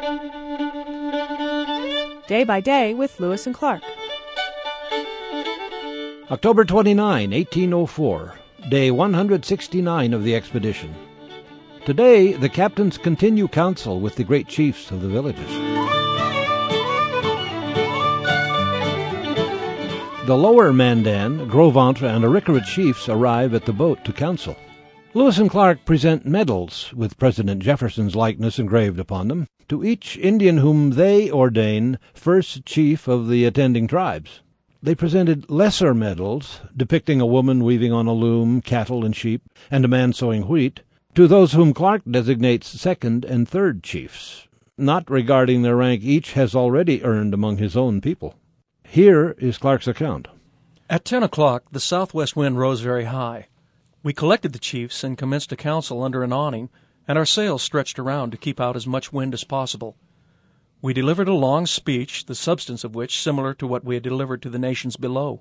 Day by Day with Lewis and Clark. October 29, 1804, day 169 of the expedition. Today, the captains continue council with the great chiefs of the villages. The lower Mandan, Gros Ventre, and Arickaree chiefs arrive at the boat to council. Lewis and Clark present medals, with President Jefferson's likeness engraved upon them, to each Indian whom they ordain first chief of the attending tribes. They presented lesser medals, depicting a woman weaving on a loom, cattle and sheep, and a man sowing wheat, to those whom Clark designates second and third chiefs, not regarding their rank each has already earned among his own people. Here is Clark's account. At 10 o'clock, the southwest wind rose very high. We collected the chiefs and commenced a council under an awning, and our sails stretched around to keep out as much wind as possible. We delivered a long speech, the substance of which similar to what we had delivered to the nations below.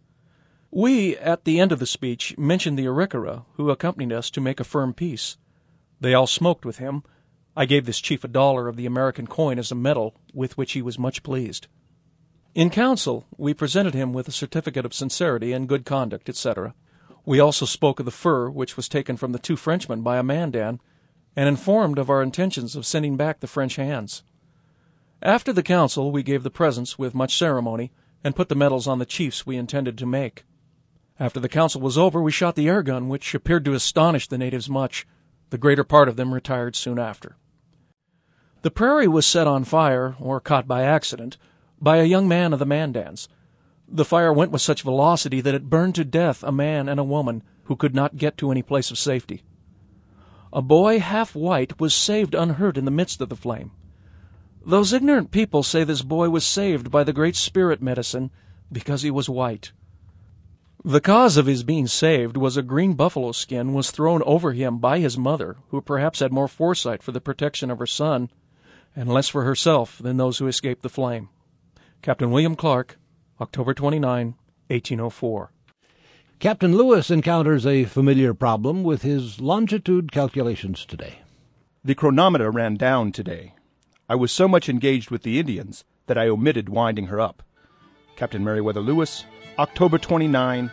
We, at the end of the speech, mentioned the Arickaree, who accompanied us to make a firm peace. They all smoked with him. I gave this chief $1 of the American coin as a medal, with which he was much pleased. In council, we presented him with a certificate of sincerity and good conduct, etc. We also spoke of the fur which was taken from the 2 Frenchmen by a Mandan, and informed of our intentions of sending back the French hands. After the council, we gave the presents with much ceremony, and put the medals on the chiefs we intended to make. After the council was over, we shot the air gun, which appeared to astonish the natives much. The greater part of them retired soon after. The prairie was set on fire, or caught by accident, by a young man of the Mandans. The fire went with such velocity that it burned to death a man and a woman who could not get to any place of safety. A boy, half white, was saved unhurt in the midst of the flame. Those ignorant people say this boy was saved by the Great Spirit medicine because he was white. The cause of his being saved was a green buffalo skin was thrown over him by his mother, who perhaps had more foresight for the protection of her son, and less for herself than those who escaped the flame. Captain William Clark, October 29, 1804. Captain Lewis encounters a familiar problem with his longitude calculations today. The chronometer ran down today. I was so much engaged with the Indians that I omitted winding her up. Captain Meriwether Lewis, October 29,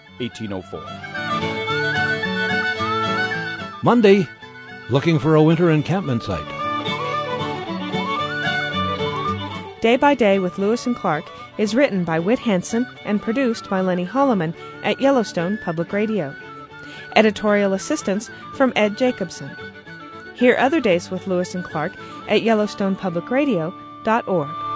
1804. Monday, looking for a winter encampment site. Day by Day with Lewis and Clark is written by Whit Hanson and produced by Lenny Holloman at Yellowstone Public Radio. Editorial assistance from Ed Jacobson. Hear other days with Lewis and Clark at YellowstonePublicRadio.org.